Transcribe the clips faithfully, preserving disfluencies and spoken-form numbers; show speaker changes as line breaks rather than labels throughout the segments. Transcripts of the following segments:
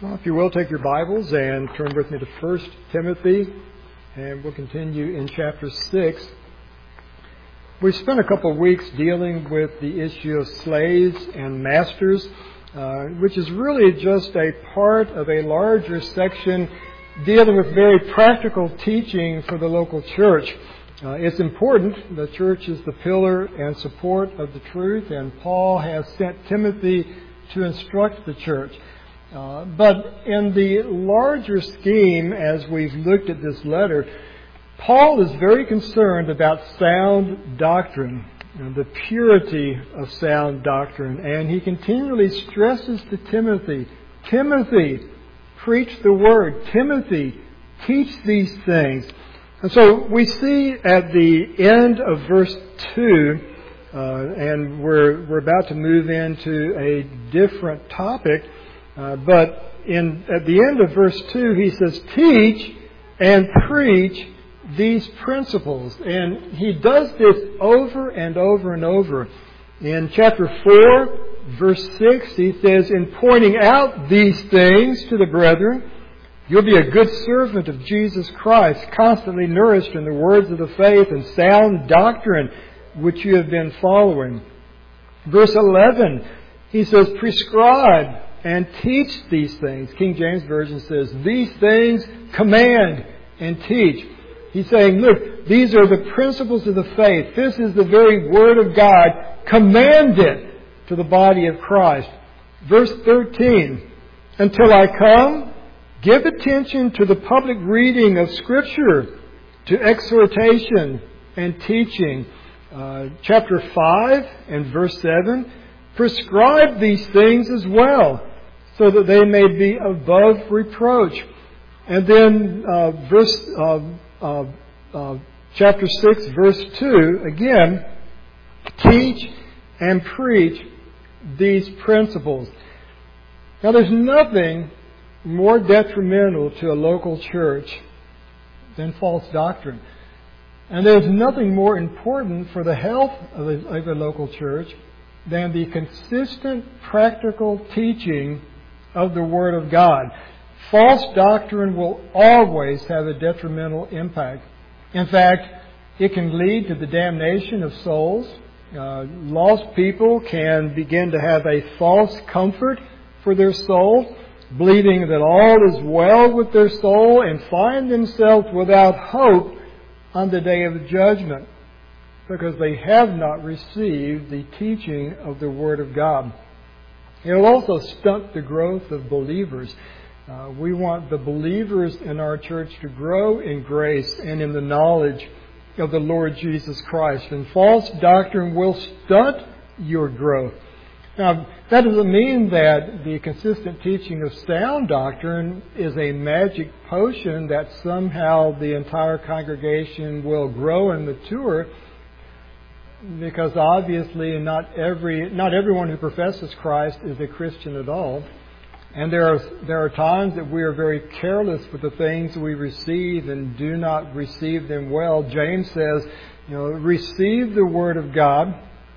Well, if you will, take your Bibles and turn with me to First Timothy, and we'll continue in chapter six. We spent a couple of weeks dealing with the issue of slaves and masters, uh, which is really just a part of a larger section dealing with very practical teaching for the local church. Uh, it's important. The church is the pillar and support of the truth, and Paul has sent Timothy to instruct the church. Uh, but in the larger scheme, as we've looked at this letter, Paul is very concerned about sound doctrine, you know, the purity of sound doctrine. And he continually stresses to Timothy, Timothy, preach the word. Timothy, teach these things. And so we see at the end of verse two, uh, and we're, we're about to move into a different topic, Uh, but in at the end of verse two, he says, teach and preach these principles. And he does this over and over and over. In chapter four, verse six, he says, in pointing out these things to the brethren, you'll be a good servant of Jesus Christ, constantly nourished in the words of the faith and sound doctrine which you have been following. Verse eleven, he says, prescribe and teach these things. King James Version says, these things command and teach. He's saying, look, these are the principles of the faith. This is the very Word of God. Command it to the body of Christ. Verse thirteen, until I come, give attention to the public reading of Scripture, to exhortation and teaching. Uh, chapter five and verse seven, prescribe these things as well, so that they may be above reproach. And then uh, verse uh, uh, uh, chapter six, verse two, again, teach and preach these principles. Now, there's nothing more detrimental to a local church than false doctrine. And there's nothing more important for the health of a, of a local church than the consistent practical teaching of the Word of God. False doctrine will always have a detrimental impact. In fact, it can lead to the damnation of souls. Uh, lost people can begin to have a false comfort for their soul, believing that all is well with their soul, and find themselves without hope on the day of judgment, because they have not received the teaching of the Word of God. It will also stunt the growth of believers. Uh, we want the believers in our church to grow in grace and in the knowledge of the Lord Jesus Christ. And false doctrine will stunt your growth. Now, that doesn't mean that the consistent teaching of sound doctrine is a magic potion that somehow the entire congregation will grow and mature, because obviously not every not everyone who professes Christ is a Christian at all. And there are there are times that we are very careless with the things we receive and do not receive them well. James says, you know, receive the Word of God.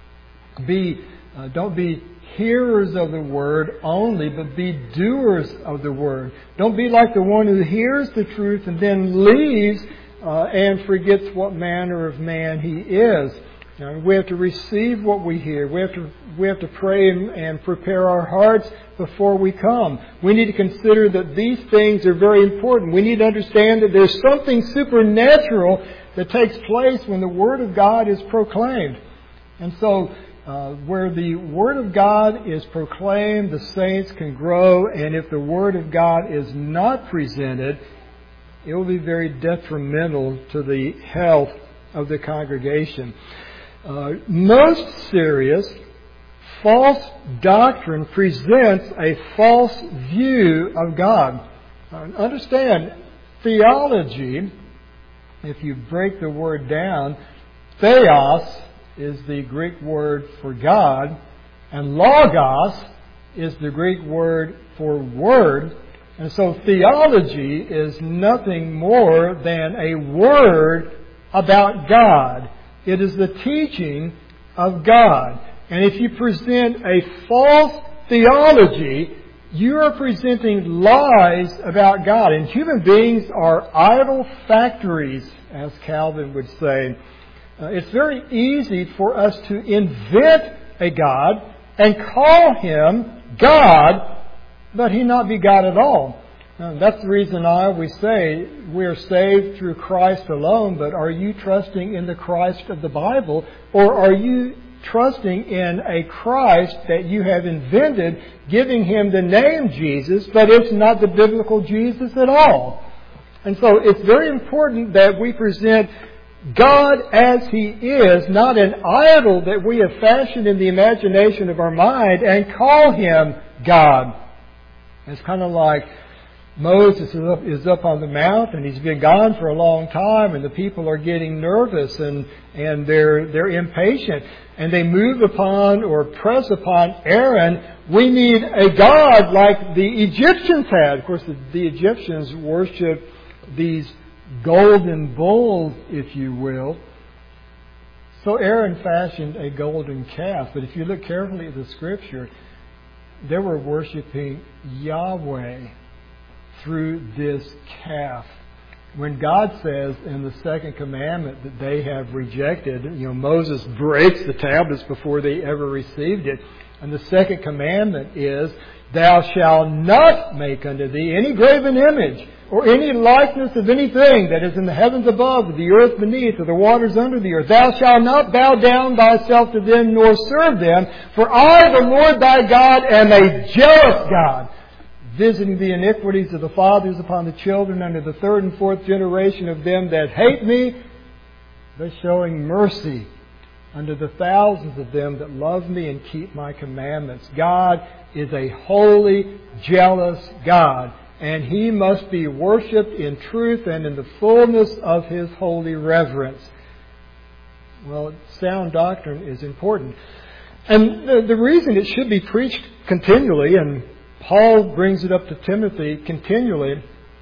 Be uh, don't be hearers of the Word only, but be doers of the Word. Don't be like the one who hears the truth and then leaves uh, and forgets what manner of man he is. Now, we have to receive what we hear. We have to we have to pray and, and prepare our hearts before we come. We need to consider that these things are very important. We need to understand that there's something supernatural that takes place when the Word of God is proclaimed. And so, uh, where the Word of God is proclaimed, the saints can grow. And if the Word of God is not presented, it will be very detrimental to the health of the congregation. Uh, most serious, false doctrine presents a false view of God. Uh, understand, theology, if you break the word down, theos is the Greek word for God, and logos is the Greek word for word. And so theology is nothing more than a word about God. It is the teaching of God. And if you present a false theology, you are presenting lies about God. And human beings are idol factories, as Calvin would say. Uh, it's very easy for us to invent a God and call Him God, but He not be God at all. Uh, that's the reason I always say we are saved through Christ alone, but are you trusting in the Christ of the Bible, or are you trusting in a Christ that you have invented, giving Him the name Jesus, but it's not the biblical Jesus at all? And so it's very important that we present God as He is, not an idol that we have fashioned in the imagination of our mind, and call Him God. It's kind of like Moses is up, is up on the mount, and he's been gone for a long time, and the people are getting nervous and, and they're, they're impatient. And they move upon or press upon Aaron, we need a God like the Egyptians had. Of course, the, the Egyptians worshiped these golden bulls, if you will. So Aaron fashioned a golden calf. But if you look carefully at the Scripture, they were worshiping Yahweh through this calf. When God says in the second commandment that they have rejected, you know, Moses breaks the tablets before they ever received it. And the second commandment is, thou shalt not make unto thee any graven image or any likeness of anything that is in the heavens above, or the earth beneath, or the waters under the earth. Thou shalt not bow down thyself to them, nor serve them. For I, the Lord thy God, am a jealous God, visiting the iniquities of the fathers upon the children unto the third and fourth generation of them that hate me, but showing mercy unto the thousands of them that love me and keep my commandments. God is a holy, jealous God, and He must be worshipped in truth and in the fullness of His holy reverence. Well, sound doctrine is important. And the, the reason it should be preached continually, and Paul brings it up to Timothy continually,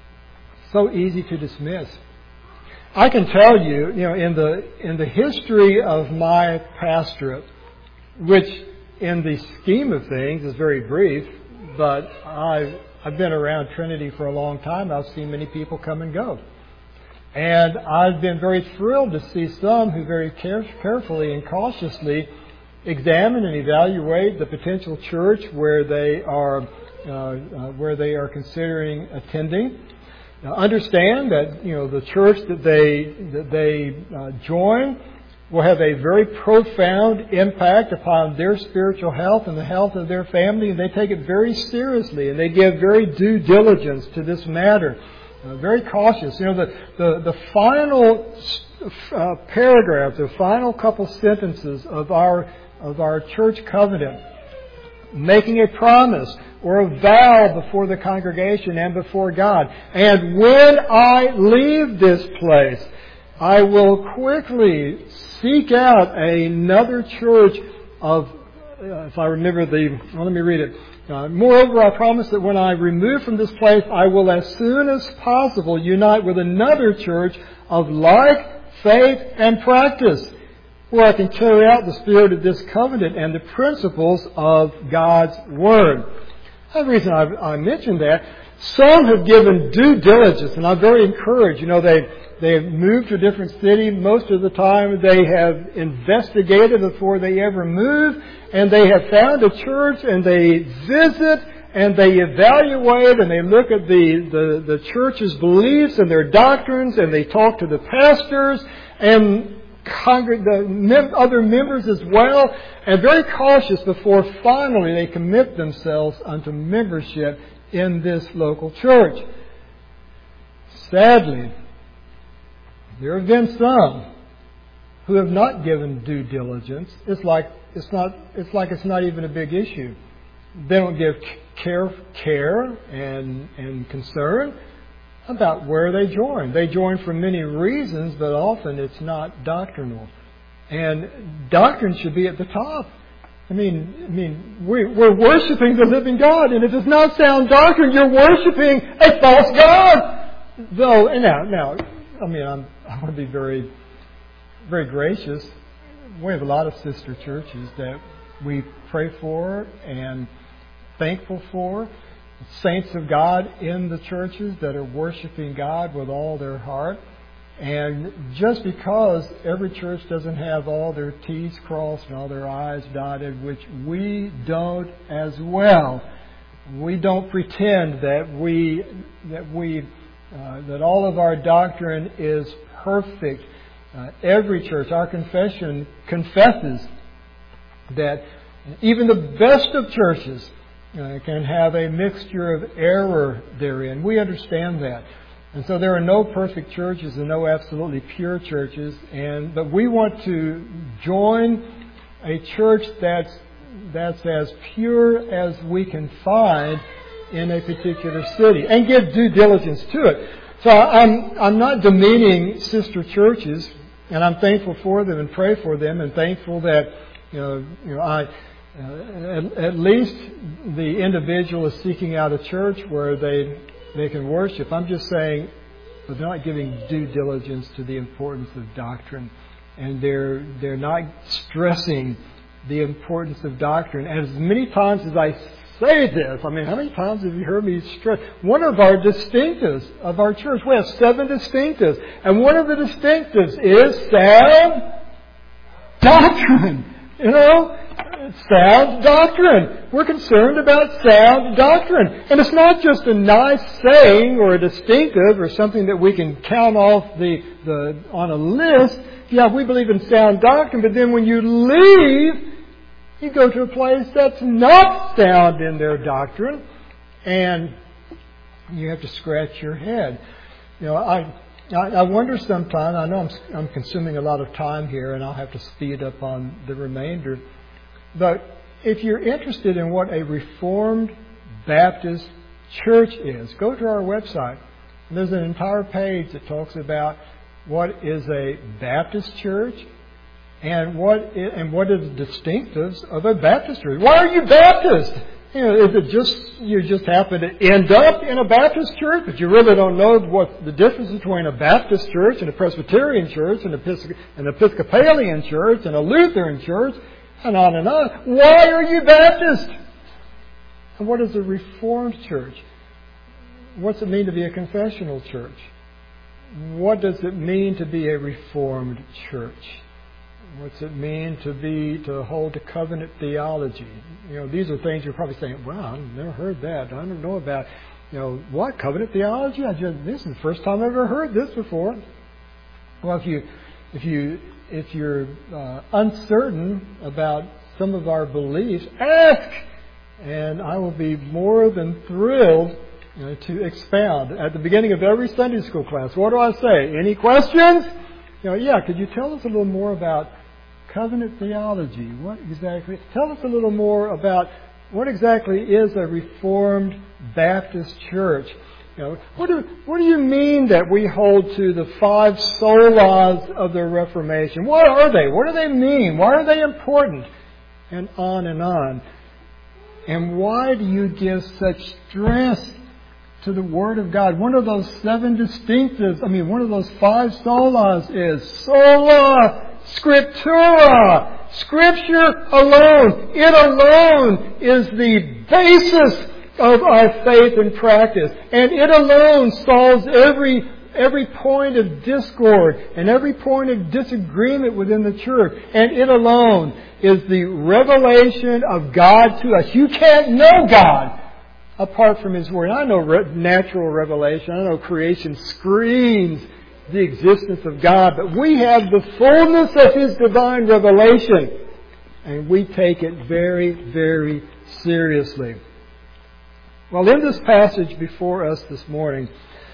so easy to dismiss. I can tell you, you know, in the in the history of my pastorate, which in the scheme of things is very brief, but I've, I've been around Trinity for a long time. I've seen many people come and go. And I've been very thrilled to see some who very care, carefully and cautiously examine and evaluate the potential church where they are uh, uh, where they are considering attending. Now, understand that you know the church that they that they uh, join will have a very profound impact upon their spiritual health and the health of their family, and they take it very seriously, and they give very due diligence to this matter. Uh, very cautious. You know, the the, the final uh, paragraph, the final couple sentences of our of our church covenant, making a promise or a vow before the congregation and before God. And when I leave this place, I will quickly seek out another church of, uh, if I remember the, well, let me read it. Uh, Moreover, I promise that when I remove from this place, I will as soon as possible unite with another church of like faith and practice, where I can carry out the spirit of this covenant and the principles of God's Word. The reason I, I mentioned that, some have given due diligence, and I'm very encouraged. You know, they they have moved to a different city. Most of the time they have investigated before they ever move, and they have found a church, and they visit, and they evaluate, and they look at the, the, the church's beliefs and their doctrines, and they talk to the pastors and Congreg- the mem- other members as well, and very cautious before finally they commit themselves unto membership in this local church. Sadly, there have been some who have not given due diligence. It's like it's not. It's like it's not even a big issue. They don't give care, care and and concern about where they join. They join for many reasons, but often it's not doctrinal. And doctrine should be at the top. I mean, I mean, we, we're worshiping the living God, and if it's not sound doctrine, you're worshiping a false God. Though, and now, now, I mean, I'm, I want to be very, very gracious. We have a lot of sister churches that we pray for and thankful for. saints of God in the churches that are worshiping God with all their heart. And just because every church doesn't have all their T's crossed and all their I's dotted, which we don't as well, we don't pretend that we that we uh, that all of our doctrine is perfect. Uh, every church, our confession confesses that even the best of churches uh, can have a mixture of error therein. We understand that. And so there are no perfect churches and no absolutely pure churches. And but we want to join a church that's that's as pure as we can find in a particular city and give due diligence to it. So I'm I'm not demeaning sister churches, and I'm thankful for them and pray for them, and thankful that you know you know I uh, at, at least the individual is seeking out a church where they. They can worship. I'm just saying, but they're not giving due diligence to the importance of doctrine, and they're they're not stressing the importance of doctrine. And as many times as I say this, I mean, how many times have you heard me stress? One of our distinctives of our church, we have seven distinctives, and one of the distinctives is sound doctrine. You know. Sound doctrine. We're concerned about sound doctrine. And it's not just a nice saying or a distinctive or something that we can count off the, the on a list. Yeah, we believe in sound doctrine, but then when you leave, you go to a place that's not sound in their doctrine, and you have to scratch your head. You know, I I, I wonder sometimes, I know I'm, I'm consuming a lot of time here, and I'll have to speed up on the remainder. But if you're interested in what a Reformed Baptist church is, go to our website. And there's an entire page that talks about what is a Baptist church and what is, and what are the distinctives of a Baptist church. Why are you Baptist? You know, is it just you just happen to end up in a Baptist church, but you really don't know what the difference between a Baptist church and a Presbyterian church and an Episcopalian church and a Lutheran church? And on and on. Why are you Baptist? And what is a Reformed church? What's it mean to be a confessional church? What does it mean to be a Reformed church? What's it mean to be to hold to covenant theology? You know, these are things you're probably saying, "Well, I've never heard that. I don't know about, you know, what covenant theology? I just this is the first time I've ever heard this before." Well, if you if you If you're uh, uncertain about some of our beliefs, ask, and I will be more than thrilled you know, to expound. At the beginning of every Sunday school class, what do I say? Any questions? You know, yeah. Could you tell us a little more about covenant theology? What exactly? Tell us a little more about what exactly is a Reformed Baptist church. You know, what do what do you mean that we hold to the five solas of the Reformation? What are they? What do they mean? Why are they important? And on and on. And why do you give such stress to the Word of God? One of those seven distinctives, I mean, one of those five solas is sola scriptura. Scripture alone. It alone is the basis of our faith and practice. And it alone solves every every point of discord and every point of disagreement within the church. And it alone is the revelation of God to us. You can't know God apart from His Word. I know re- natural revelation. I know creation screams the existence of God. But we have the fullness of His divine revelation. And we take it very, very seriously. Well, in this passage before us this morning,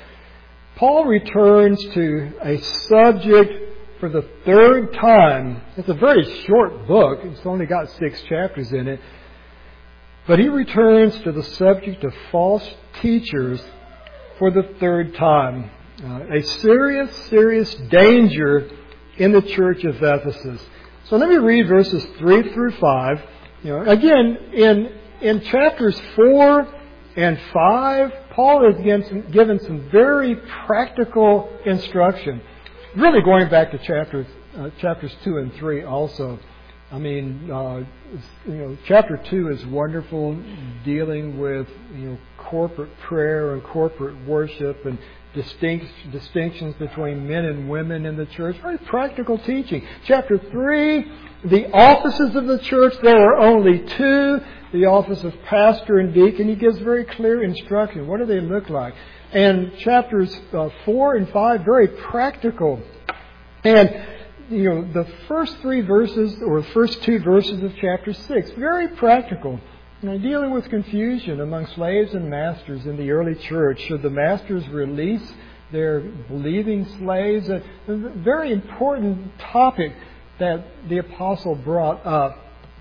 Paul returns to a subject for the third time. It's a very short book. It's only got six chapters in it. But he returns to the subject of false teachers for the third time. Uh, a serious, serious danger in the church of Ephesus. So let me read verses three through five. You know, again, in in chapters four and five, Paul has given some, given some very practical instruction. Really going back to chapters uh, chapters two and three also. I mean, uh, you know, chapter two is wonderful, dealing with, you know, corporate prayer and corporate worship and distinct distinctions between men and women in the church. Very practical teaching. Chapter three, the offices of the church. There are only two. The office of pastor and deacon. He gives very clear instruction. What do they look like? And chapters uh, four and five, very practical. And you know, the first three verses, or the first two verses of chapter six, very practical. You know, dealing with confusion among slaves and masters in the early church. Should the masters release their believing slaves? A very important topic that the apostle brought up.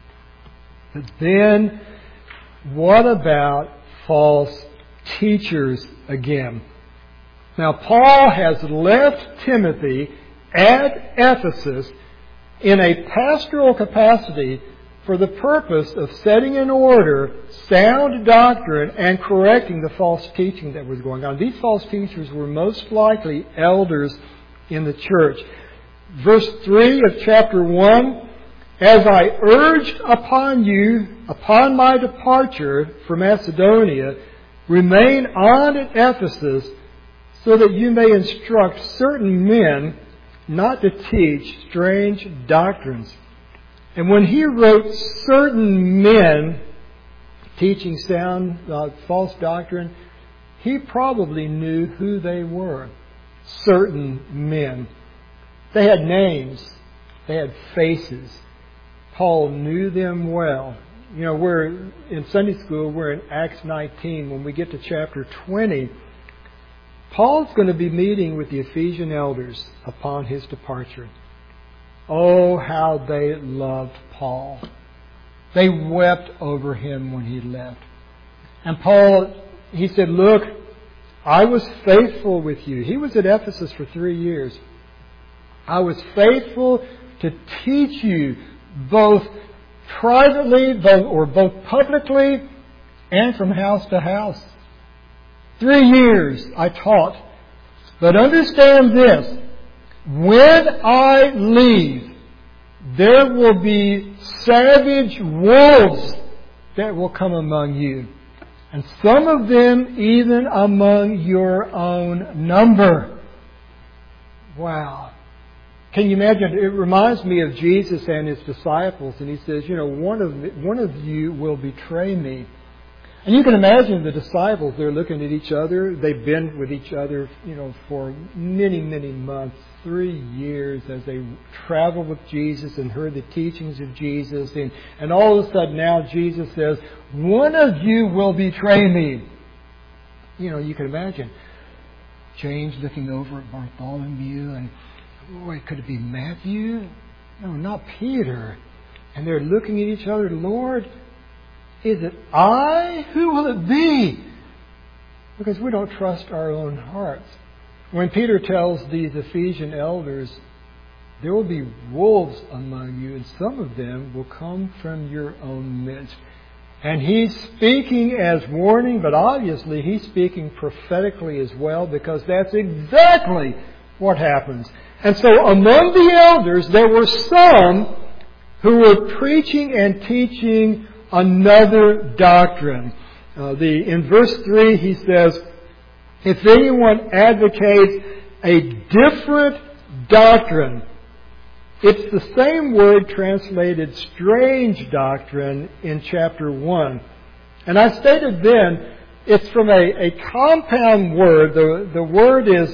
But then, what about false teachers again? Now, Paul has left Timothy at Ephesus in a pastoral capacity for the purpose of setting in order sound doctrine and correcting the false teaching that was going on. These false teachers were most likely elders in the church. Verse three of chapter one, as I urged upon you upon my departure from Macedonia, remain on at Ephesus so that you may instruct certain men not to teach strange doctrines. And when he wrote certain men teaching sound uh, false doctrine, he probably knew who they were. Certain men. They had names. They had faces. Paul knew them well. You know, we're in Sunday school, we're in Acts nineteen. When we get to chapter twenty, Paul's going to be meeting with the Ephesian elders upon his departure. Oh, how they loved Paul. They wept over him when he left. And Paul, he said, look, I was faithful with you. He was at Ephesus for three years. I was faithful to teach you both privately both, or both publicly and from house to house. Three years I taught. But understand this. When I leave, there will be savage wolves that will come among you. And some of them even among your own number. Wow. Can you imagine? It reminds me of Jesus and His disciples. And He says, you know, one of, one of you will betray me. And you can imagine the disciples, they're looking at each other. They've been with each other, you know, for many, many months, three years as they traveled with Jesus and heard the teachings of Jesus. And, and all of a sudden now Jesus says, one of you will betray me. You know, you can imagine James looking over at Bartholomew and, boy, could it be Matthew? No, not Peter. And they're looking at each other, Lord, is it I? Who will it be? Because we don't trust our own hearts. When Peter tells these Ephesian elders, there will be wolves among you, and some of them will come from your own midst. And he's speaking as warning, but obviously he's speaking prophetically as well, because that's exactly what happens. And so among the elders, there were some who were preaching and teaching another doctrine. Uh, the in verse three he says, if anyone advocates a different doctrine, it's the same word translated strange doctrine in chapter one. And I stated then, it's from a, a compound word. The, the word is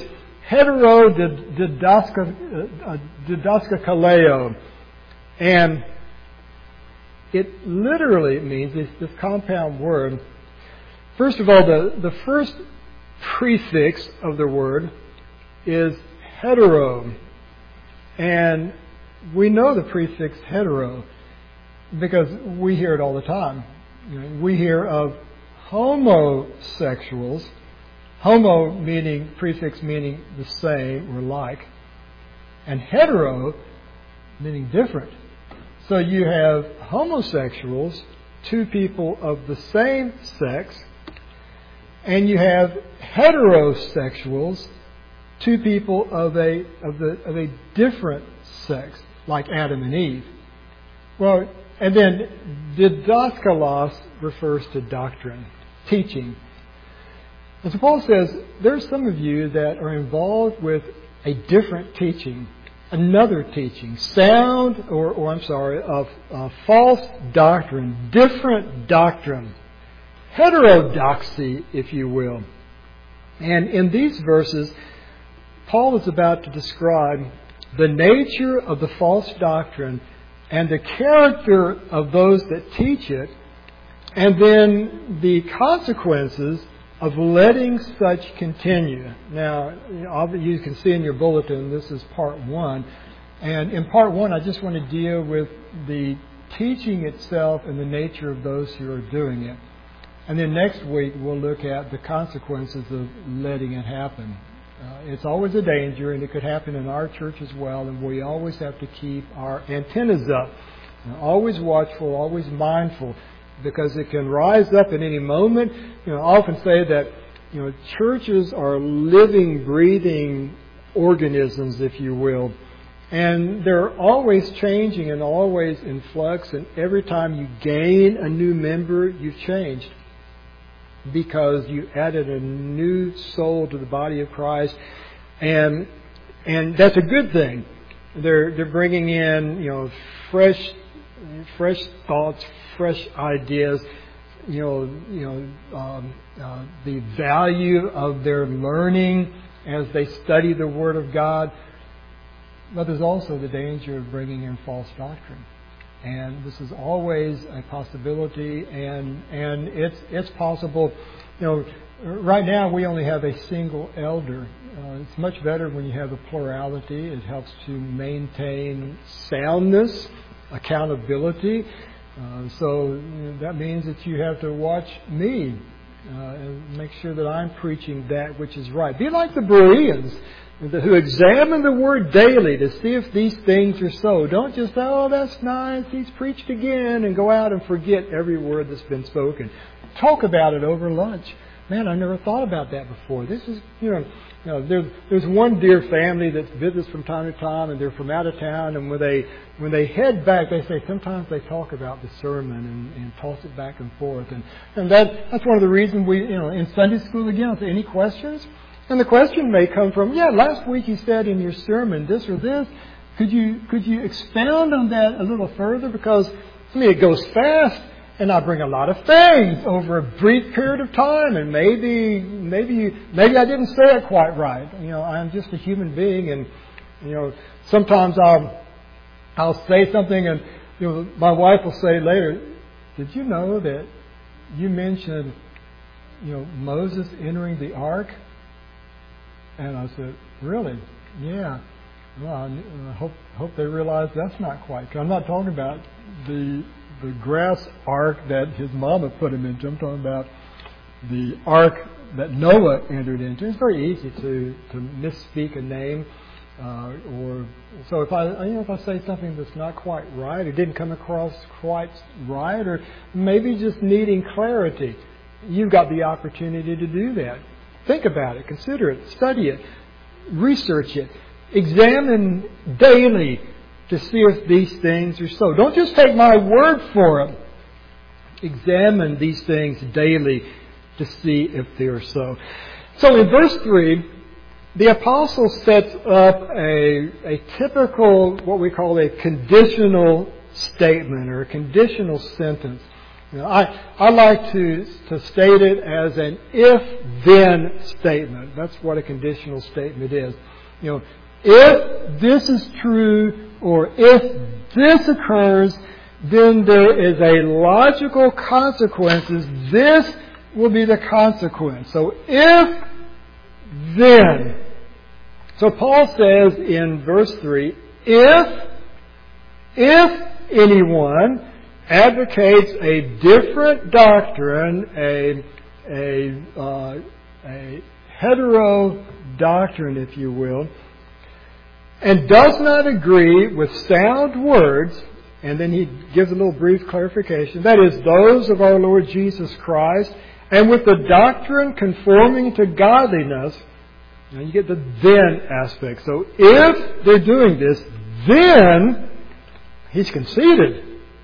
heterodidaskaleo. And it literally means, this, this compound word, first of all, the, the first prefix of the word is hetero. And we know the prefix hetero because we hear it all the time. You know, we hear of homosexuals, homo meaning, prefix meaning the same or like, and hetero meaning different. So you have homosexuals, two people of the same sex, and you have heterosexuals, two people of a of the of a different sex, like Adam and Eve. Well, and then didaskalos refers to doctrine, teaching. And so Paul says, there's some of you that are involved with a different teaching, another teaching, sound, or, or I'm sorry, of uh, false doctrine, different doctrine, heterodoxy, if you will. And in these verses, Paul is about to describe the nature of the false doctrine and the character of those that teach it, and then the consequences of letting such continue. Now, you can see in your bulletin, this is part one. And in part one, I just want to deal with the teaching itself and the nature of those who are doing it. And then next week, we'll look at the consequences of letting it happen. Uh, it's always a danger, and it could happen in our church as well, and we always have to keep our antennas up. You know, always watchful, always mindful, because it can rise up at any moment. You know, I often say that, you know, churches are living, breathing organisms, if you will. And they're always changing and always in flux. And every time you gain a new member, you've changed, because you added a new soul to the body of Christ. And and that's a good thing. They're they're bringing in, you know, fresh fresh thoughts, fresh ideas, you know, you know, um, uh, the value of their learning as they study the Word of God. But there's also the danger of bringing in false doctrine, and this is always a possibility. And and it's it's possible. You know, right now we only have a single elder. Uh, it's much better when you have a plurality. It helps to maintain soundness, accountability. Uh, so you know, that means that you have to watch me uh, and make sure that I'm preaching that which is right. Be like the Bereans, who examine the Word daily to see if these things are so. Don't just say, oh, that's nice, he's preached again, and go out and forget every word that's been spoken. Talk about it over lunch. Man, I never thought about that before. This is, you know, you know there's, there's one dear family that visits from time to time, and they're from out of town, and when they when they head back, they say sometimes they talk about the sermon and, and toss it back and forth. And, and that that's one of the reasons we, you know, in Sunday school again, I'll say, any questions? And the question may come from, yeah, last week you said in your sermon this or this. Could you could you expound on that a little further? Because, I mean, it goes fast, and I bring a lot of things over a brief period of time, and maybe maybe you, maybe I didn't say it quite right. You know, I'm just a human being, and you know, sometimes I'll I'll say something, and you know, my wife will say later, "Did you know that you mentioned, you know, Moses entering the ark?" And I said, really? Yeah. Well, I hope hope they realize that's not quite true. I'm not talking about the the grass ark that his mama put him into. I'm talking about the ark that Noah entered into. It's very easy to, to misspeak a name, uh, or so if I you know if I say something that's not quite right, or didn't come across quite right, or maybe just needing clarity, you've got the opportunity to do that. Think about it, consider it, study it, research it, examine daily to see if these things are so. Don't just take my word for it. Examine these things daily to see if they are so. So in verse three, the apostle sets up a, a typical, what we call a conditional statement or a conditional sentence. You know, I, I like to, to state it as an if-then statement. That's what a conditional statement is. You know, if this is true, or if this occurs, then there is a logical consequences. This will be the consequence. So if, then. So Paul says in verse three, if, if anyone advocates a different doctrine, a a, uh, a hetero doctrine, if you will, and does not agree with sound words, and then he gives a little brief clarification, that is, those of our Lord Jesus Christ, and with the doctrine conforming to godliness. Now you get the then aspect. So if they're doing this, then he's conceded.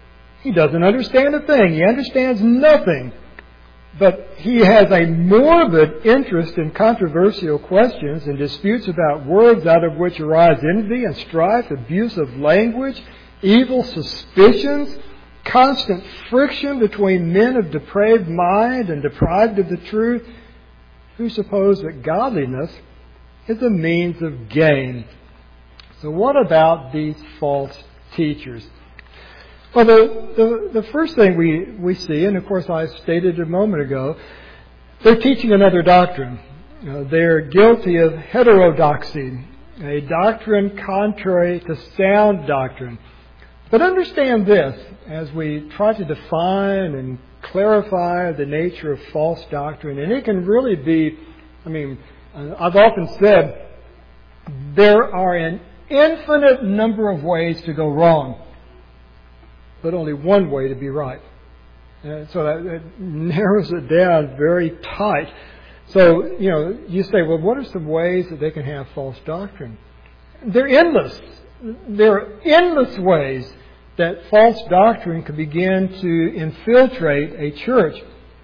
He doesn't understand a thing. He understands nothing. But he has a morbid interest in controversial questions and disputes about words out of which arise envy and strife, abuse of language, evil suspicions, constant friction between men of depraved mind and deprived of the truth, who suppose that godliness is a means of gain. So what about these false teachers? Well, the, the, the first thing we, we see, and of course I stated a moment ago, they're teaching another doctrine. You know, they're guilty of heterodoxy, a doctrine contrary to sound doctrine. But understand this, as we try to define and clarify the nature of false doctrine, and it can really be, I mean, I've often said, there are an infinite number of ways to go wrong, but only one way to be right. And so that, that narrows it down very tight. So, you know, you say, well, what are some ways that they can have false doctrine? They're endless. There are endless ways that false doctrine can begin to infiltrate a church.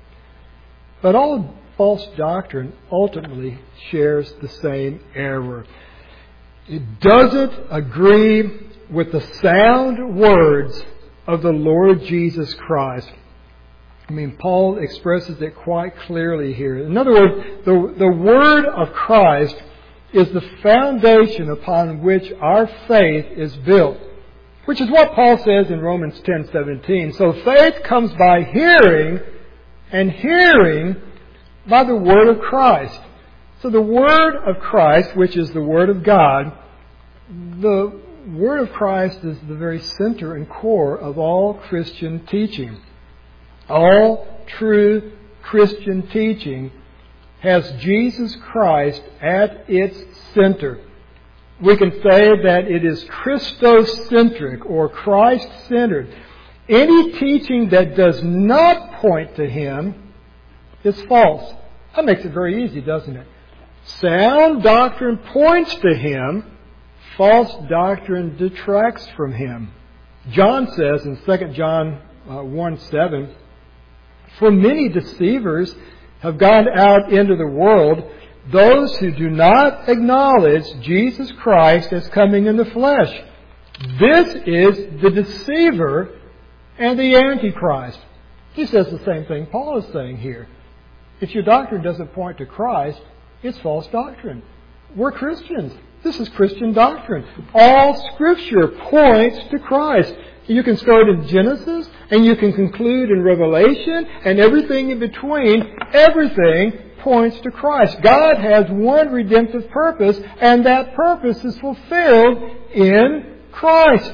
But all false doctrine ultimately shares the same error. It doesn't agree with the sound words of the Lord Jesus Christ. I mean, Paul expresses it quite clearly here. In other words, the, the Word of Christ is the foundation upon which our faith is built, which is what Paul says in Romans ten seventeen. So faith comes by hearing, and hearing by the Word of Christ. So the Word of Christ, which is the Word of God, the Word of Christ is the very center and core of all Christian teaching. All true Christian teaching has Jesus Christ at its center. We can say that it is Christocentric or Christ-centered. Any teaching that does not point to Him is false. That makes it very easy, doesn't it? Sound doctrine points to Him. False doctrine detracts from Him. John says in Second John one seven, "For many deceivers have gone out into the world, those who do not acknowledge Jesus Christ as coming in the flesh. This is the deceiver and the Antichrist." He says the same thing Paul is saying here. If your doctrine doesn't point to Christ, it's false doctrine. We're Christians. This is Christian doctrine. All Scripture points to Christ. You can start in Genesis and you can conclude in Revelation and everything in between. Everything points to Christ. God has one redemptive purpose, and that purpose is fulfilled in Christ.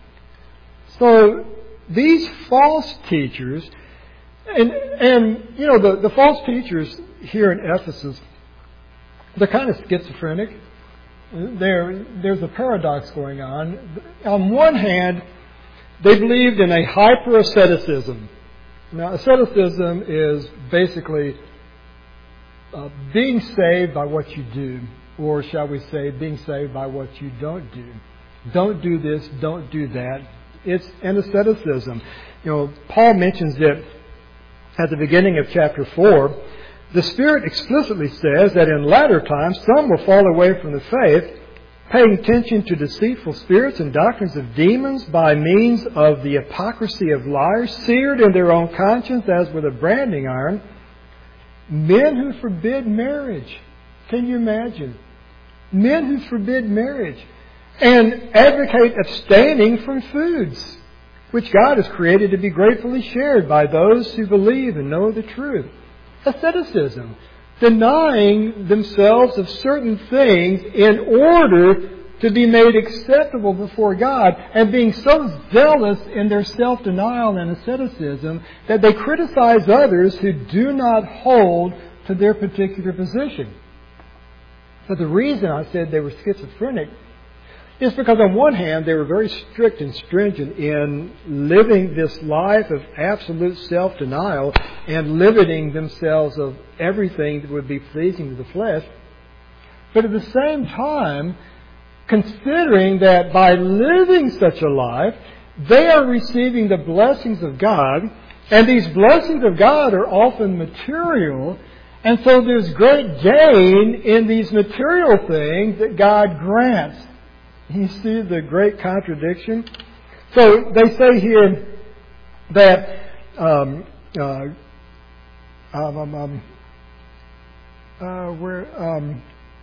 So these false teachers, and, and you know, the, the false teachers here in Ephesus, they're kind of schizophrenic. There, there's a paradox going on. On one hand, they believed in a hyper-asceticism. Now, asceticism is basically uh, being saved by what you do, or shall we say, being saved by what you don't do. Don't do this, don't do that. It's an asceticism. You know, Paul mentions it at the beginning of chapter four. The Spirit explicitly says that in latter times some will fall away from the faith, paying attention to deceitful spirits and doctrines of demons by means of the hypocrisy of liars, seared in their own conscience as with a branding iron. Men who forbid marriage. Can you imagine? Men who forbid marriage and advocate abstaining from foods which God has created to be gratefully shared by those who believe and know the truth. Asceticism, denying themselves of certain things in order to be made acceptable before God, and being so zealous in their self-denial and asceticism that they criticize others who do not hold to their particular position. But the reason I said they were schizophrenic is because on one hand they were very strict and stringent in living this life of absolute self-denial and limiting themselves of everything that would be pleasing to the flesh. But at the same time, considering that by living such a life they are receiving the blessings of God, and these blessings of God are often material, and so there's great gain in these material things that God grants. You see the great contradiction? So they say here that um, uh, um, um, um, uh, where um,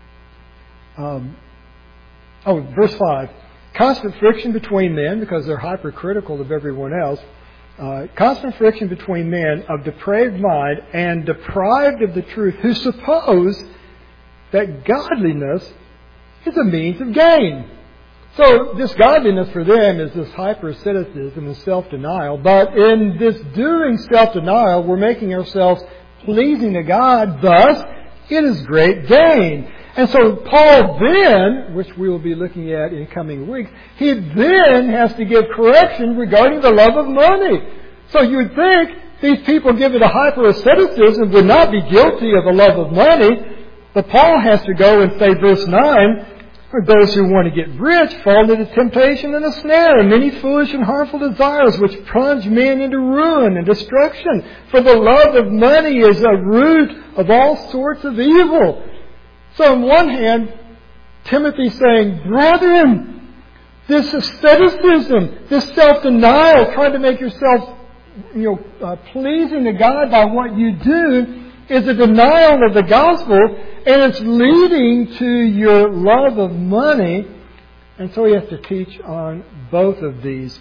um, oh, verse five. Constant friction between men, because they're hypercritical of everyone else. Uh, constant friction between men of depraved mind and deprived of the truth, who suppose that godliness is a means of gain. So this godliness for them is this hyper-asceticism and self-denial. But in this doing self-denial, we're making ourselves pleasing to God. Thus, it is great gain. And so Paul then, which we will be looking at in coming weeks, he then has to give correction regarding the love of money. So you would think these people given a hyper-asceticism would not be guilty of the love of money. But Paul has to go and say, verse nine, for those who want to get rich fall into temptation and a snare, and many foolish and harmful desires which plunge men into ruin and destruction. For the love of money is a root of all sorts of evil. So on one hand, Timothy's saying, brethren, this asceticism, this self-denial, trying to make yourself you know, uh, pleasing to God by what you do, is a denial of the gospel, and it's leading to your love of money. And so he has to teach on both of these.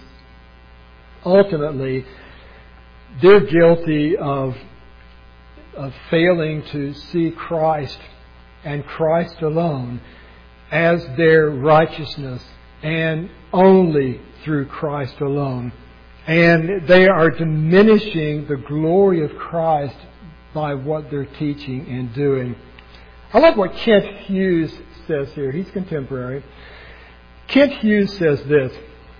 Ultimately, they're guilty of, of failing to see Christ and Christ alone as their righteousness, and only through Christ alone. And they are diminishing the glory of Christ by what they're teaching and doing. I like what Kent Hughes says here. He's contemporary. Kent Hughes says this: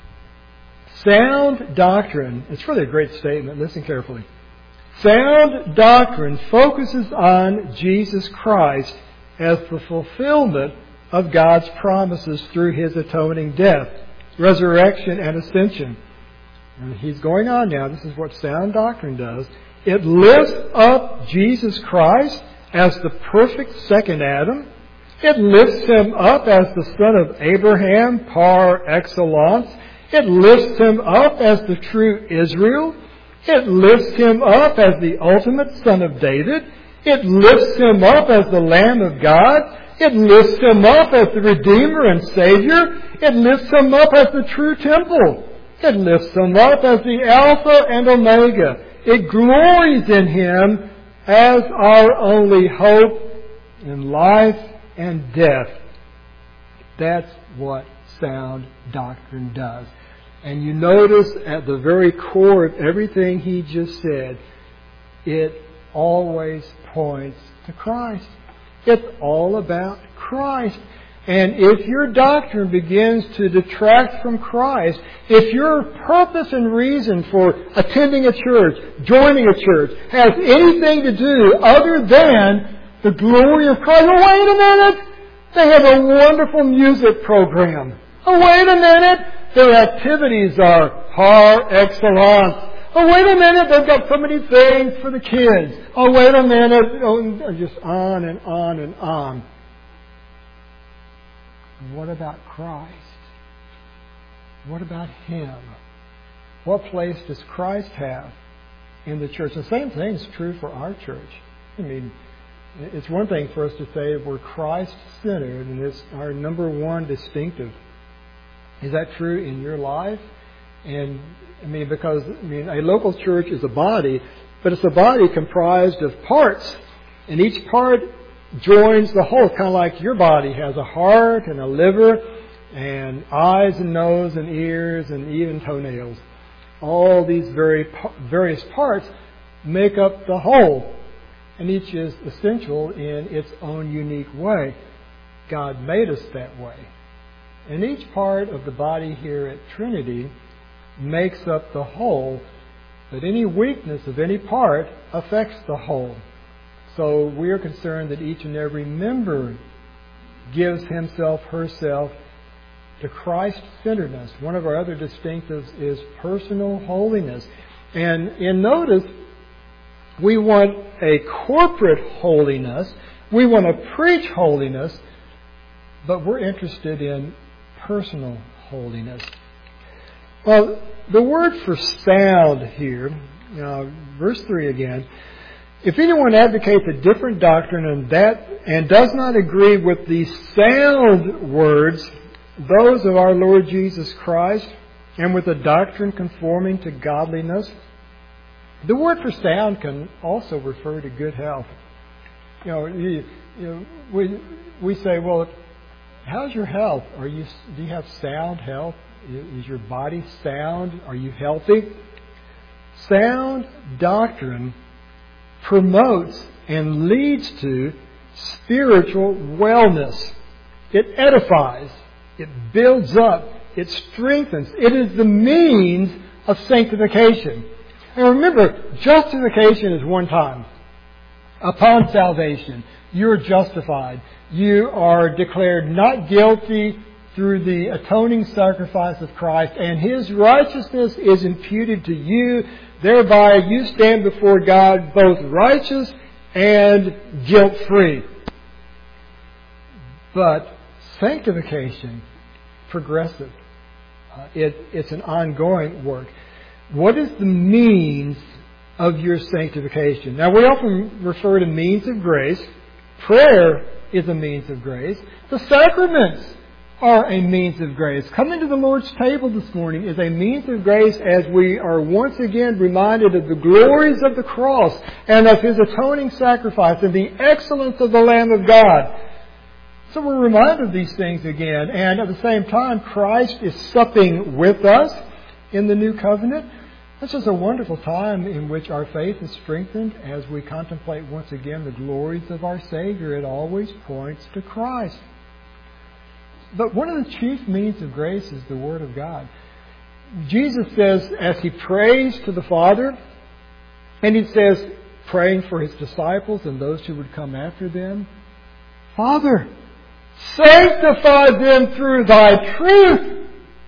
sound doctrine, it's really a great statement, listen carefully. Sound doctrine focuses on Jesus Christ as the fulfillment of God's promises through His atoning death, resurrection, and ascension. And he's going on now. This is what sound doctrine does. It lifts up Jesus Christ as the perfect second Adam. It lifts Him up as the son of Abraham par excellence. It lifts Him up as the true Israel. It lifts Him up as the ultimate son of David. It lifts Him up as the Lamb of God. It lifts Him up as the Redeemer and Savior. It lifts Him up as the true temple. It lifts Him up as the Alpha and Omega. It glories in Him as our only hope in life and death. That's what sound doctrine does. And you notice at the very core of everything he just said, it always points to Christ. It's all about Christ. And if your doctrine begins to detract from Christ, if your purpose and reason for attending a church, joining a church, has anything to do other than the glory of Christ, oh, wait a minute! They have a wonderful music program. Oh, wait a minute! Their activities are par excellence. Oh, wait a minute, they've got so many things for the kids. Oh, wait a minute, oh, just on and on and on. What about Christ? What about Him? What place does Christ have in the church? The same thing is true for our church. I mean, it's one thing for us to say we're Christ-centered and it's our number one distinctive. Is that true in your life? And I mean, because I mean, a local church is a body, but it's a body comprised of parts, and each part joins the whole, kind of like your body has a heart and a liver and eyes and nose and ears and even toenails. All these very various parts make up the whole, and each is essential in its own unique way. God made us that way. And each part of the body here at Trinity makes up the whole, but any weakness of any part affects the whole. So we are concerned that each and every member gives himself, herself to Christ-centeredness. One of our other distinctives is personal holiness. And, and notice, we want a corporate holiness. We want to preach holiness, but we're interested in personal holiness. Well, the word for sound here, uh, verse three again, if anyone advocates a different doctrine and that and does not agree with the sound words, those of our Lord Jesus Christ, and with a doctrine conforming to godliness, the word for sound can also refer to good health. You know, you, you know we we say, well, how's your health? Are you do you have sound health? Is your body sound? Are you healthy? Sound doctrine promotes and leads to spiritual wellness. It edifies. It builds up. It strengthens. It is the means of sanctification. And remember, justification is one time. Upon salvation, you're justified. You are declared not guilty through the atoning sacrifice of Christ, and His righteousness is imputed to you. Thereby you stand before God both righteous and guilt-free. But sanctification, progressive. Uh, it, it's an ongoing work. What is the means of your sanctification? Now, we often refer to means of grace. Prayer is a means of grace. The sacraments are a means of grace. Coming to the Lord's table this morning is a means of grace as we are once again reminded of the glories of the cross and of His atoning sacrifice and the excellence of the Lamb of God. So we're reminded of these things again. And at the same time, Christ is supping with us in the new covenant. This is a wonderful time in which our faith is strengthened as we contemplate once again the glories of our Savior. It always points to Christ. But one of the chief means of grace is the Word of God. Jesus says, as He prays to the Father, and He says, praying for His disciples and those who would come after them, Father, sanctify them through Thy truth.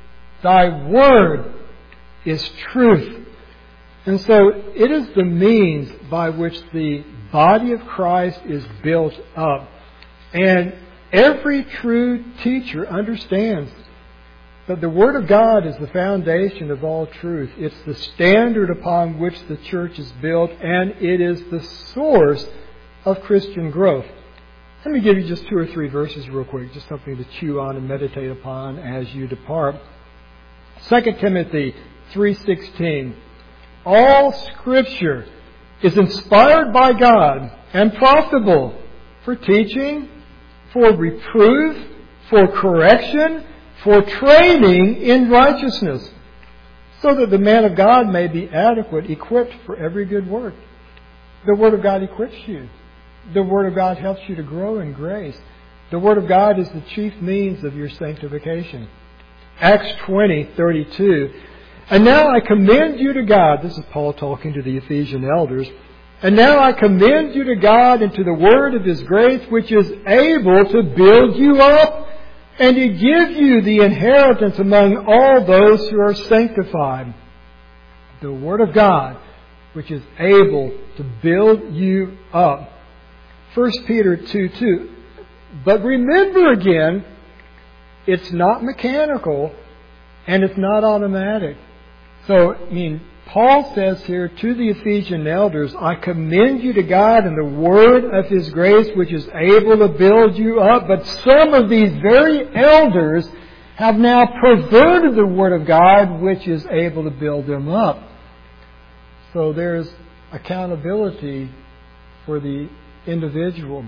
Thy Word is truth. And so it is the means by which the body of Christ is built up. And every true teacher understands that the Word of God is the foundation of all truth. It's the standard upon which the church is built, and it is the source of Christian growth. Let me give you just two or three verses real quick, just something to chew on and meditate upon as you depart. Second Timothy three sixteen. All Scripture is inspired by God and profitable for teaching, for reproof, for correction, for training in righteousness, so that the man of God may be adequate, equipped for every good work. The Word of God equips you. The Word of God helps you to grow in grace. The Word of God is the chief means of your sanctification. Acts twenty thirty-two. And now I commend you to God. This is Paul talking to the Ephesian elders. And now I commend you to God and to the word of His grace, which is able to build you up and to give you the inheritance among all those who are sanctified. The Word of God, which is able to build you up. First Peter two two. But remember again, it's not mechanical and it's not automatic. So, I mean, Paul says here to the Ephesian elders, I commend you to God and the word of His grace, which is able to build you up. But some of these very elders have now perverted the word of God, which is able to build them up. So there's accountability for the individual.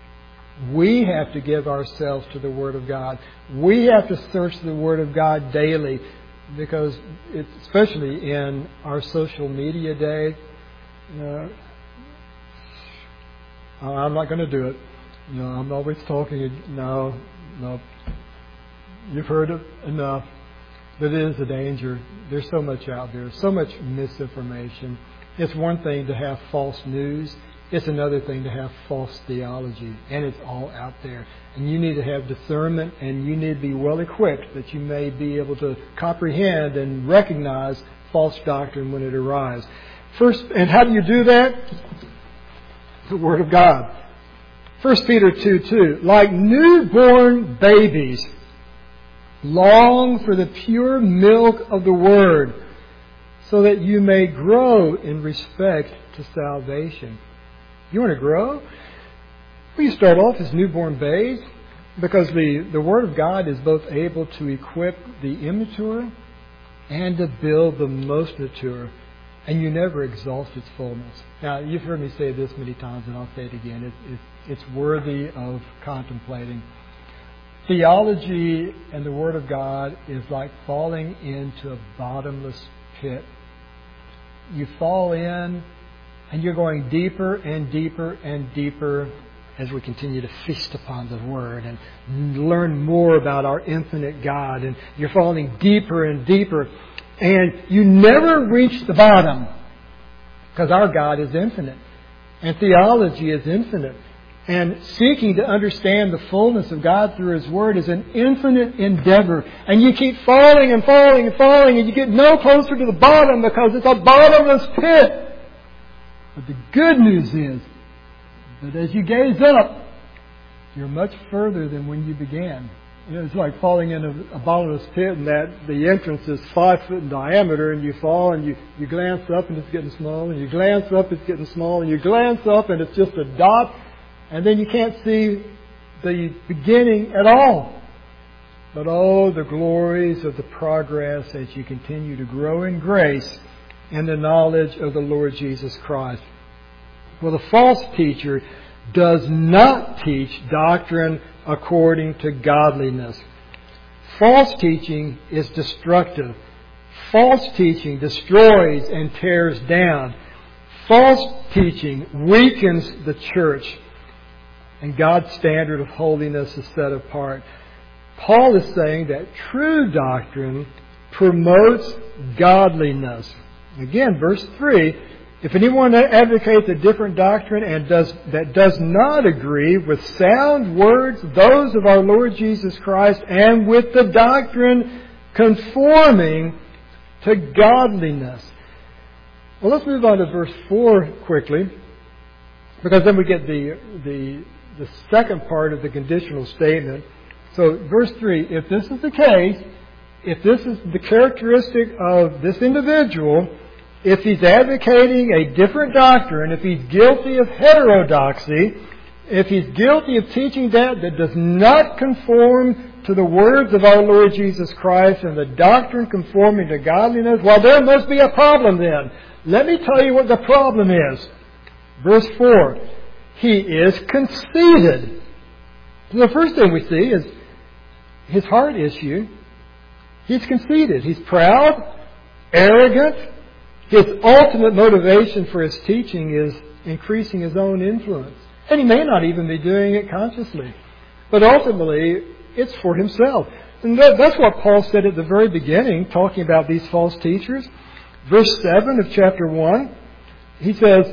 We have to give ourselves to the Word of God. We have to search the Word of God daily, because it's, especially in our social media day, uh, I'm not going to do it. You know, I'm always talking. No, no. You've heard it enough. But it is a danger. There's so much out there, so much misinformation. It's one thing to have false news. It's another thing to have false theology, and it's all out there. And you need to have discernment, and you need to be well equipped that you may be able to comprehend and recognize false doctrine when it arrives. First, and how do you do that? The Word of God. First Peter two two, like newborn babies, long for the pure milk of the Word, so that you may grow in respect to salvation. You want to grow? Well, you start off as newborn babes, because the, the Word of God is both able to equip the immature and to build the most mature. And you never exhaust its fullness. Now, you've heard me say this many times, and I'll say it again. It, it, it's worthy of contemplating. Theology and the Word of God is like falling into a bottomless pit. You fall in, and you're going deeper and deeper and deeper as we continue to feast upon the Word and learn more about our infinite God. And you're falling deeper and deeper. And you never reach the bottom, because our God is infinite. And theology is infinite. And seeking to understand the fullness of God through His Word is an infinite endeavor. And you keep falling and falling and falling, and you get no closer to the bottom because it's a bottomless pit. But the good news is that as you gaze up, you're much further than when you began. You know, it's like falling in a, a bottomless pit, and that the entrance is five foot in diameter, and you fall and you, you glance up and it's getting small, and you glance up, it's getting small, and you glance up and it's just a dot, and then you can't see the beginning at all. But oh, the glories of the progress as you continue to grow in grace and the knowledge of the Lord Jesus Christ. Well, the false teacher does not teach doctrine according to godliness. False teaching is destructive. False teaching destroys and tears down. False teaching weakens the church, and God's standard of holiness is set apart. Paul is saying that true doctrine promotes godliness. Again, verse three, if anyone advocates a different doctrine and does that does not agree with sound words, those of our Lord Jesus Christ, and with the doctrine conforming to godliness. Well, let's move on to verse four quickly, because then we get the the the second part of the conditional statement. So, verse three, if this is the case, if this is the characteristic of this individual, if he's advocating a different doctrine, if he's guilty of heterodoxy, if he's guilty of teaching that that does not conform to the words of our Lord Jesus Christ and the doctrine conforming to godliness, well, there must be a problem then. Let me tell you what the problem is. Verse four, he is conceited. So the first thing we see is his heart issue. He's conceited. He's proud, arrogant. His ultimate motivation for his teaching is increasing his own influence. And he may not even be doing it consciously. But ultimately, it's for himself. And that's what Paul said at the very beginning, talking about these false teachers. Verse seven of chapter one, he says,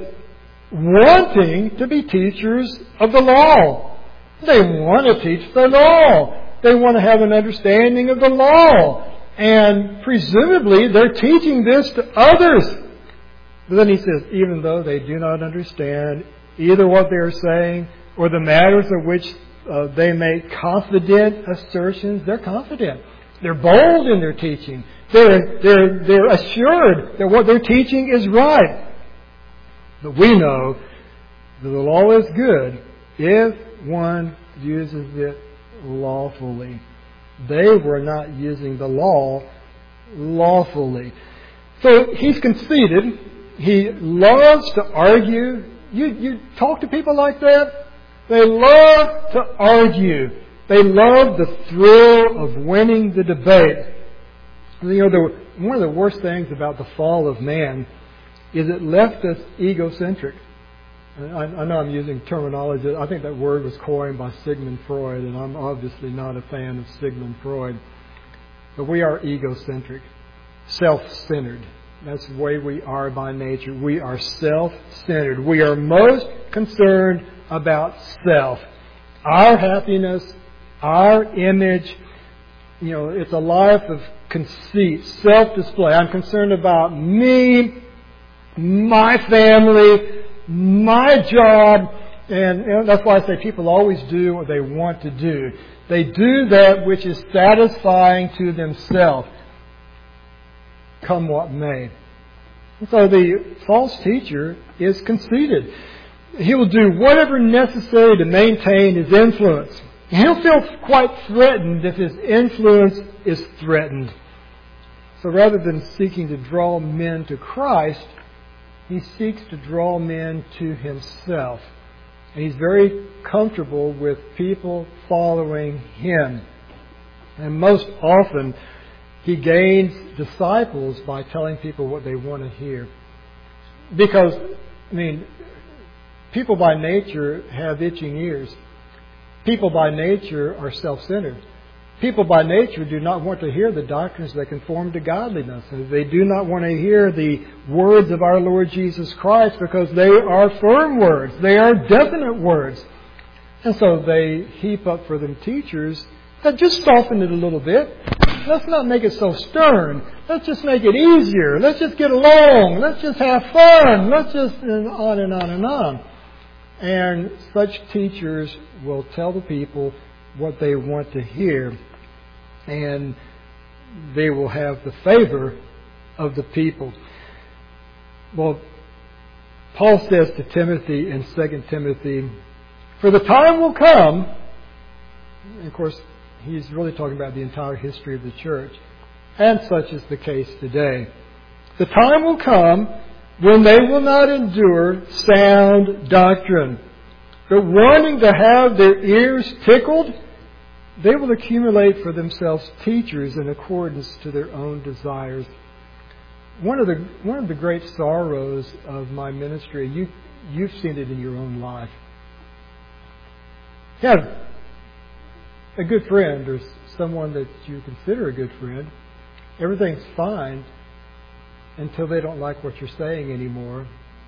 wanting to be teachers of the law. They want to teach the law. They want to have an understanding of the law. And presumably they're teaching this to others. But then he says, even though they do not understand either what they are saying or the matters of which uh, they make confident assertions, they're confident. They're bold in their teaching. They're, they're, they're assured that what they're teaching is right. But we know that the law is good if one uses it lawfully. They were not using the law lawfully. So he's conceited. He loves to argue. You, you talk to people like that, they love to argue. They love the thrill of winning the debate. You know, the, one of the worst things about the fall of man is it left us egocentric. I, I know I'm using terminology. I think that word was coined by Sigmund Freud, and I'm obviously not a fan of Sigmund Freud. But we are egocentric, self-centered. That's the way we are by nature. We are self-centered. We are most concerned about self. Our happiness, our image. You know, it's a life of conceit, self-display. I'm concerned about me, my family, my job. And you know, that's why I say people always do what they want to do. They do that which is satisfying to themselves, come what may. And so the false teacher is conceited. He will do whatever necessary to maintain his influence. He'll feel quite threatened if his influence is threatened. So rather than seeking to draw men to Christ, he seeks to draw men to himself. And he's very comfortable with people following him. And most often, he gains disciples by telling people what they want to hear. Because, I mean, people by nature have itching ears. People by nature are self-centered. People by nature do not want to hear the doctrines that conform to godliness. They do not want to hear the words of our Lord Jesus Christ because they are firm words. They are definite words. And so they heap up for them teachers that just soften it a little bit. Let's not make it so stern. Let's just make it easier. Let's just get along. Let's just have fun. Let's just, and on and on and on. And such teachers will tell the people what they want to hear. And they will have the favor of the people. Well, Paul says to Timothy in Second Timothy, for the time will come, and of course, he's really talking about the entire history of the church, and such is the case today. The time will come when they will not endure sound doctrine, but wanting to have their ears tickled, they will accumulate for themselves teachers in accordance to their own desires. One of the one of the great sorrows of my ministry, you you've seen it in your own life. You have a good friend or someone that you consider a good friend. Everything's fine until they don't like what you're saying anymore,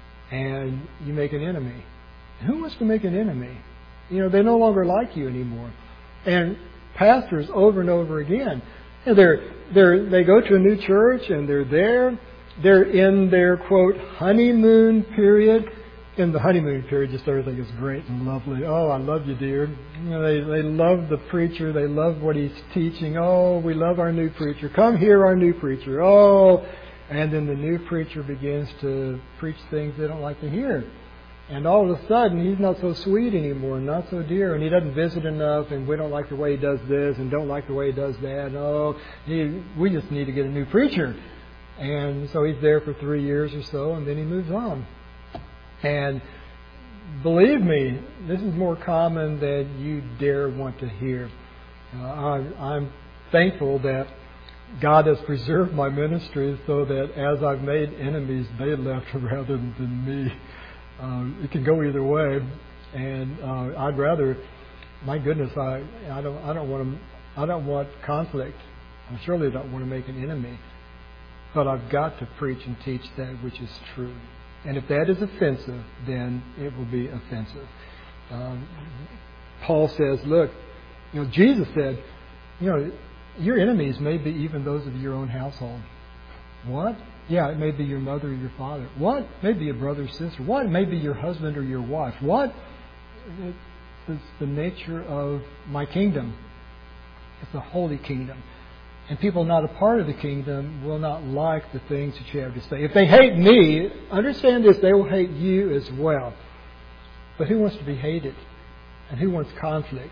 and you make an enemy. Who wants to make an enemy? You know, they no longer like you anymore. And pastors over and over again, and they're they're they go to a new church and they're there. They're in their quote honeymoon period. In the honeymoon period, just everything is great and lovely. Oh, I love you, dear. You know, they they love the preacher. They love what he's teaching. Oh, we love our new preacher. Come hear our new preacher. Oh, and then the new preacher begins to preach things they don't like to hear. And all of a sudden, he's not so sweet anymore, not so dear, and he doesn't visit enough, and we don't like the way he does this, and don't like the way he does that. And, oh, he, we just need to get a new preacher. And so he's there for three years or so, and then he moves on. And believe me, this is more common than you dare want to hear. Uh, I, I'm thankful that God has preserved my ministry so that as I've made enemies, they left rather than me. Uh, it can go either way, and uh, I'd rather. My goodness, I I don't I don't want to I don't want conflict. I surely don't want to make an enemy, but I've got to preach and teach that which is true. And if that is offensive, then it will be offensive. Um, Paul says, "Look, you know, Jesus said, you know, your enemies may be even those of your own household." What? Yeah, it may be your mother or your father. What? Maybe a brother or sister. What? Maybe your husband or your wife. What? It's the nature of my kingdom. It's a holy kingdom. And people not a part of the kingdom will not like the things that you have to say. If they hate me, understand this, they will hate you as well. But who wants to be hated? And who wants conflict?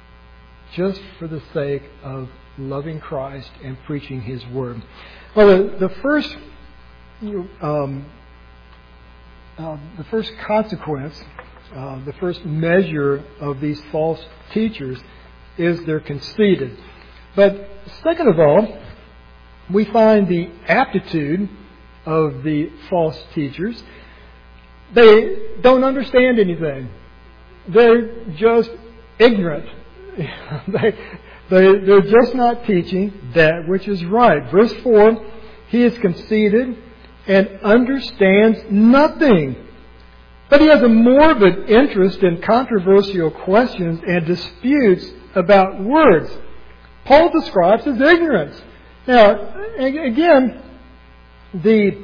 Just for the sake of loving Christ and preaching His Word. Well, the, the first... Um, uh, the first consequence, uh, the first measure of these false teachers is they're conceited. But second of all, we find the aptitude of the false teachers. They don't understand anything. They're just ignorant. they, they, they're just not teaching that which is right. Verse four, he is conceited, and understands nothing. But he has a morbid interest in controversial questions and disputes about words. Paul describes as ignorance. Now, again, the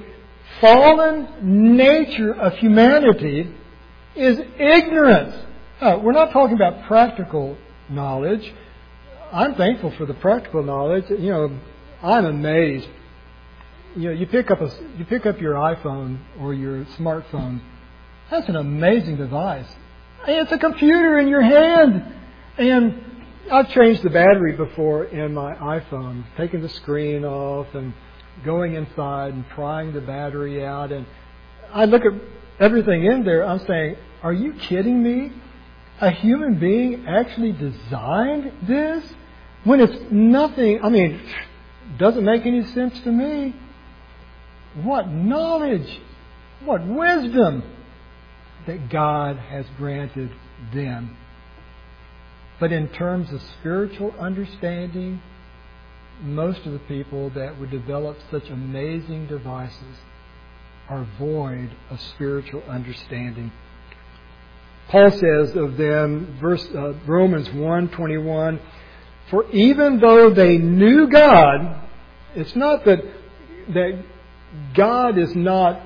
fallen nature of humanity is ignorance. Uh, we're not talking about practical knowledge. I'm thankful for the practical knowledge. You know, I'm amazed. You know, you pick up a you pick up your iPhone or your smartphone. That's an amazing device. It's a computer in your hand, and I've changed the battery before in my iPhone, taking the screen off and going inside and prying the battery out. And I look at everything in there. I'm saying, are you kidding me? A human being actually designed this? When it's nothing, I mean, doesn't make any sense to me. What knowledge, what wisdom that God has granted them. But in terms of spiritual understanding, most of the people that would develop such amazing devices are void of spiritual understanding. Paul says of them, verse uh, Romans one twenty-one, for even though they knew God, it's not that that God is not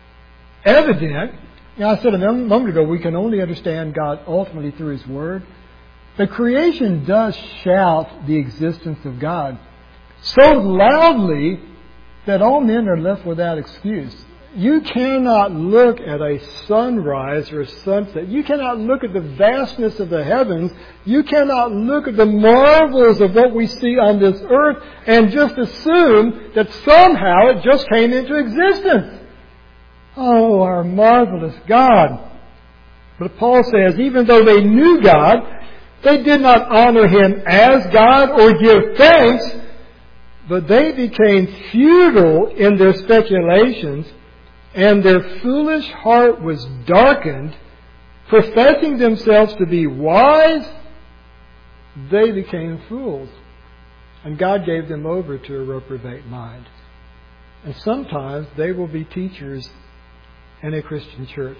evident. Now, I said a moment ago, we can only understand God ultimately through His Word. But creation does shout the existence of God so loudly that all men are left without excuse. You cannot look at a sunrise or a sunset. You cannot look at the vastness of the heavens. You cannot look at the marvels of what we see on this earth and just assume that somehow it just came into existence. Oh, our marvelous God. But Paul says, even though they knew God, they did not honor Him as God or give thanks, but they became futile in their speculations, and their foolish heart was darkened. Professing themselves to be wise, they became fools. And God gave them over to a reprobate mind. And sometimes they will be teachers in a Christian church,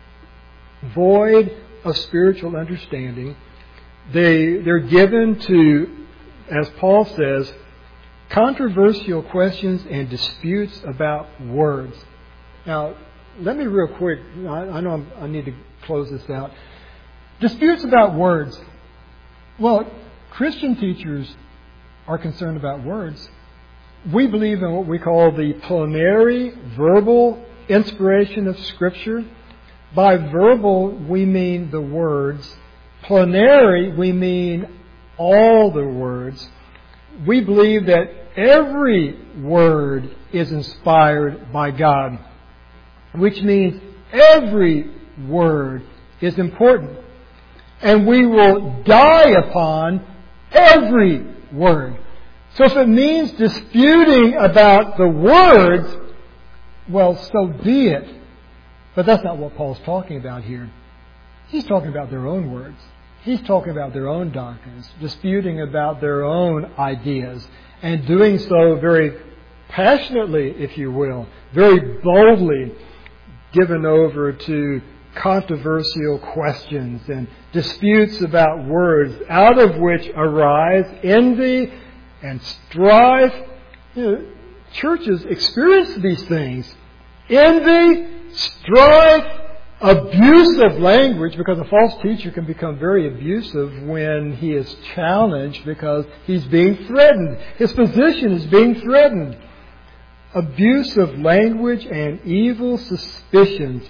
void of spiritual understanding. They, they're given to, as Paul says, controversial questions and disputes about words. Now, let me real quick, I, I know I'm, I need to close this out. Disputes about words. Well, Christian teachers are concerned about words. We believe in what we call the plenary verbal inspiration of Scripture. By verbal, we mean the words. Plenary, we mean all the words. We believe that every word is inspired by God, which means every word is important. And we will die upon every word. So if it means disputing about the words, well, so be it. But that's not what Paul's talking about here. He's talking about their own words. He's talking about their own doctrines, disputing about their own ideas, and doing so very passionately, if you will, very boldly, given over to controversial questions and disputes about words, out of which arise envy and strife. You know, churches experience these things. Envy, strife, abusive language, because a false teacher can become very abusive when he is challenged because he's being threatened. His position is being threatened. Abusive language and evil suspicions.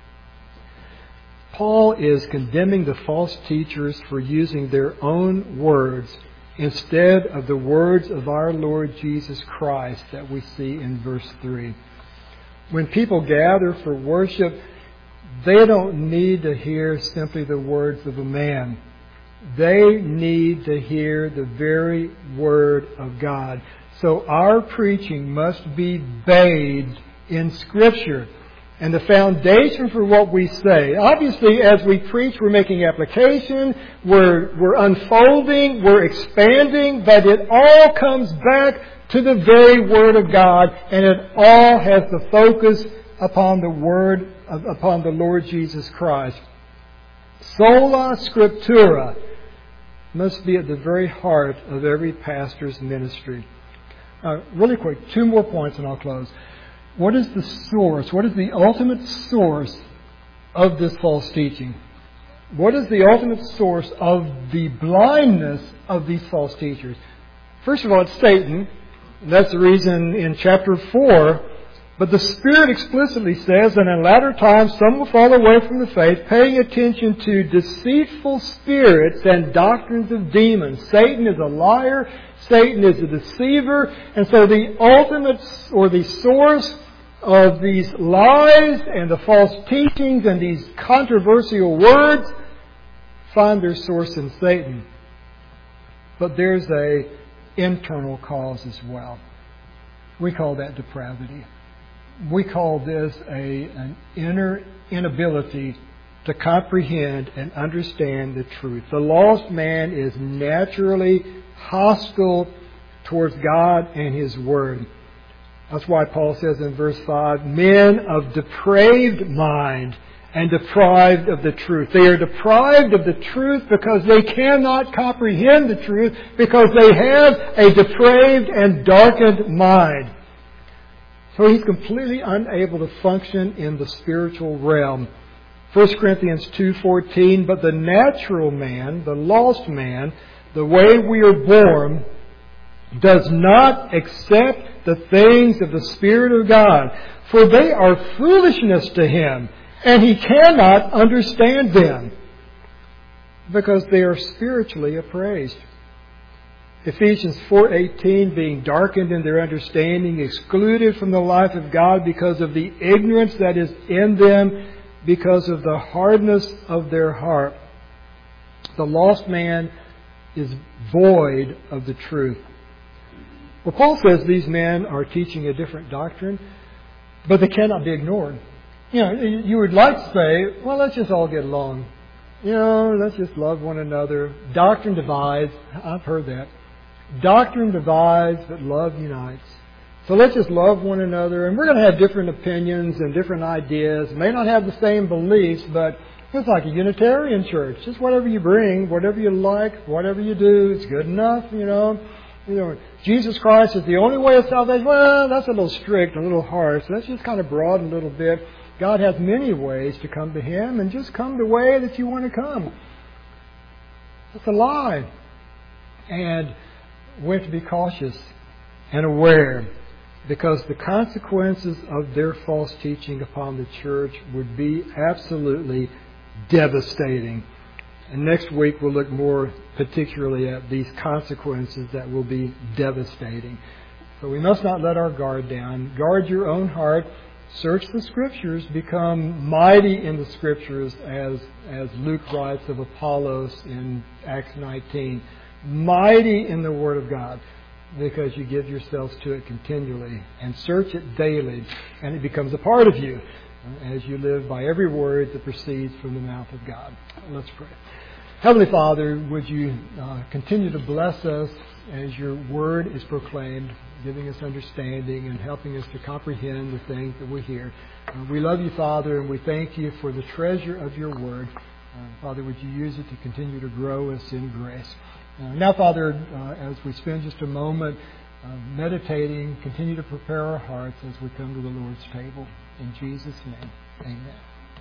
Paul is condemning the false teachers for using their own words instead of the words of our Lord Jesus Christ that we see in verse three. When people gather for worship, they don't need to hear simply the words of a man. They need to hear the very Word of God. So our preaching must be bathed in Scripture. And the foundation for what we say, obviously as we preach, we're making application, we're, we're unfolding, we're expanding, but it all comes back to the very Word of God, and it all has the focus upon the Word, upon the Lord Jesus Christ. Sola Scriptura must be at the very heart of every pastor's ministry. Uh, really quick, two more points and I'll close. What is the source? What is the ultimate source of this false teaching? What is the ultimate source of the blindness of these false teachers? First of all, it's Satan. And that's the reason in chapter four. But the Spirit explicitly says that in latter times some will fall away from the faith, paying attention to deceitful spirits and doctrines of demons. Satan is a liar. Satan is a deceiver. And so the ultimate or the source of these lies and the false teachings and these controversial words find their source in Satan. But there's a internal cause as well. We call that depravity. We call this a, an inner inability to comprehend and understand the truth. The lost man is naturally hostile towards God and His Word. That's why Paul says in verse five, men of depraved mind and deprived of the truth. They are deprived of the truth because they cannot comprehend the truth, because they have a depraved and darkened mind. So he's completely unable to function in the spiritual realm. First Corinthians two fourteen, but the natural man, the lost man, the way we are born, does not accept the things of the Spirit of God, for they are foolishness to him, and he cannot understand them, because they are spiritually appraised. Ephesians four eighteen, being darkened in their understanding, excluded from the life of God because of the ignorance that is in them, because of the hardness of their heart. The lost man is void of the truth. Well, Paul says these men are teaching a different doctrine, but they cannot be ignored. You know, you would like to say, well, let's just all get along. You know, let's just love one another. Doctrine divides. I've heard that. Doctrine divides, but love unites. So let's just love one another. And we're going to have different opinions and different ideas. May not have the same beliefs, but it's like a Unitarian church. Just whatever you bring, whatever you like, whatever you do, it's good enough, you know. You know, Jesus Christ is the only way of salvation. Well, that's a little strict, a little harsh. Let's just kind of broaden a little bit. God has many ways to come to Him, and just come the way that you want to come. That's a lie. And we have to be cautious and aware, because the consequences of their false teaching upon the church would be absolutely devastating. And next week we'll look more particularly at these consequences that will be devastating. So we must not let our guard down. Guard your own heart. Search the Scriptures. Become mighty in the Scriptures, as, as Luke writes of Apollos in Acts nineteen. Mighty in the Word of God, because you give yourselves to it continually and search it daily, and it becomes a part of you as you live by every word that proceeds from the mouth of God. Let's pray. Heavenly Father, would you uh, continue to bless us as your word is proclaimed, giving us understanding and helping us to comprehend the things that we hear. Uh, we love you, Father, and we thank you for the treasure of your word. Uh, Father, would you use it to continue to grow us in grace. Uh, now, Father, uh, as we spend just a moment uh, meditating, continue to prepare our hearts as we come to the Lord's table. In Jesus' name, amen.